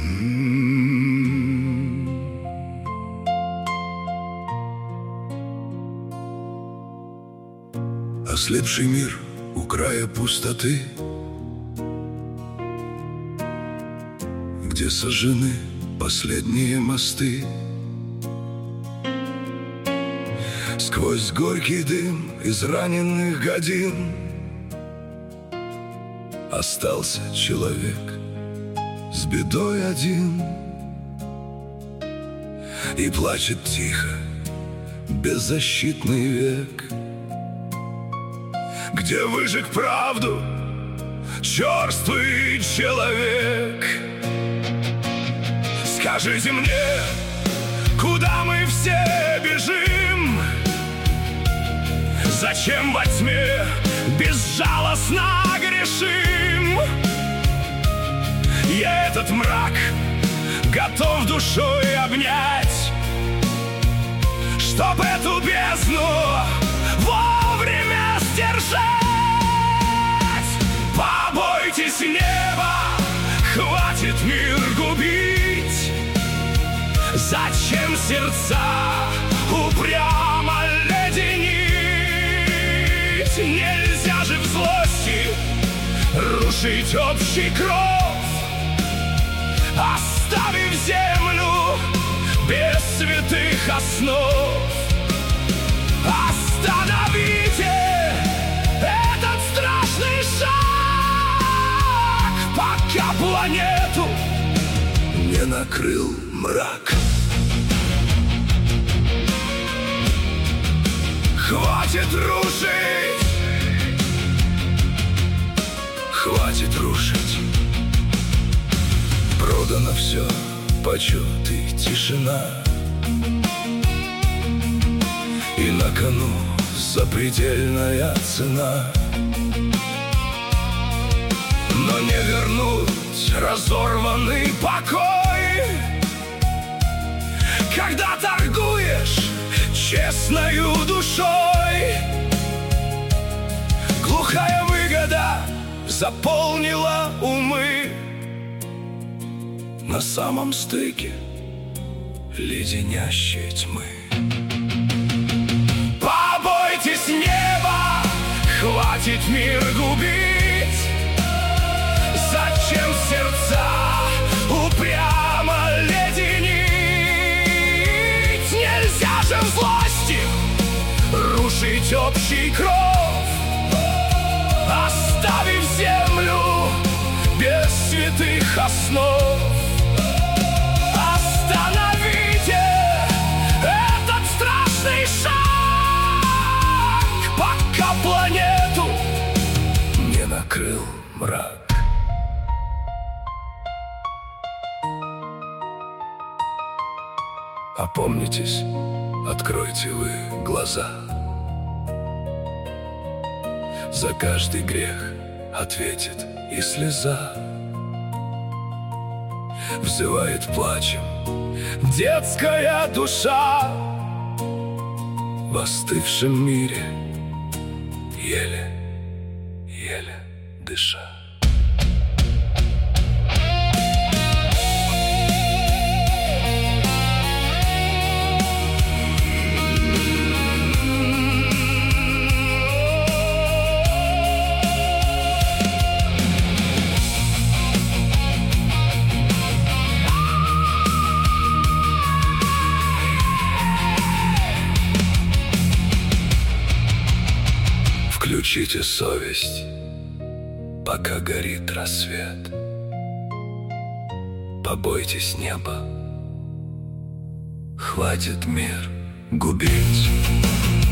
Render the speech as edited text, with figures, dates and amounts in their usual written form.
Ослепший мир у края пустоты, где сожжены последние мосты. Сквозь горький дым израненных годин остался человек с бедой один и плачет тихо беззащитный век, где выжег правду черствый человек. Скажите мне, куда мы все бежим? Зачем во тьме безжалостно грешим? Я этот мрак готов душой обнять, чтоб эту бездну вовремя сдержать. Побойтесь неба, хватит мир губить. Зачем сердца упрямо леденить? Нельзя же в злости рушить общий кров, оставив землю без святых основ. Остановите этот страшный шаг, пока планету не накрыл мрак. Хватит рушить, хватит рушить. Продано все, почет и тишина, и на кону запредельная цена. Но не вернуть разорванный покой, когда торгуешь честною душой. Глухая выгода заполнила умы, на самом стыке леденящей тьмы. Побойтесь неба, хватит мир губить. Зачем сердца упрямо леденить? Нельзя же в злости рушить общий кров, оставив землю без святых основ. Остановите этот страшный шаг, пока планету не накрыл мрак. Опомнитесь, откройте вы глаза. За каждый грех ответит и слеза. Взывает плачем детская душа, в остывшем мире еле-еле дыша. Включите совесть, пока горит рассвет. Побойтесь неба, хватит мир губить.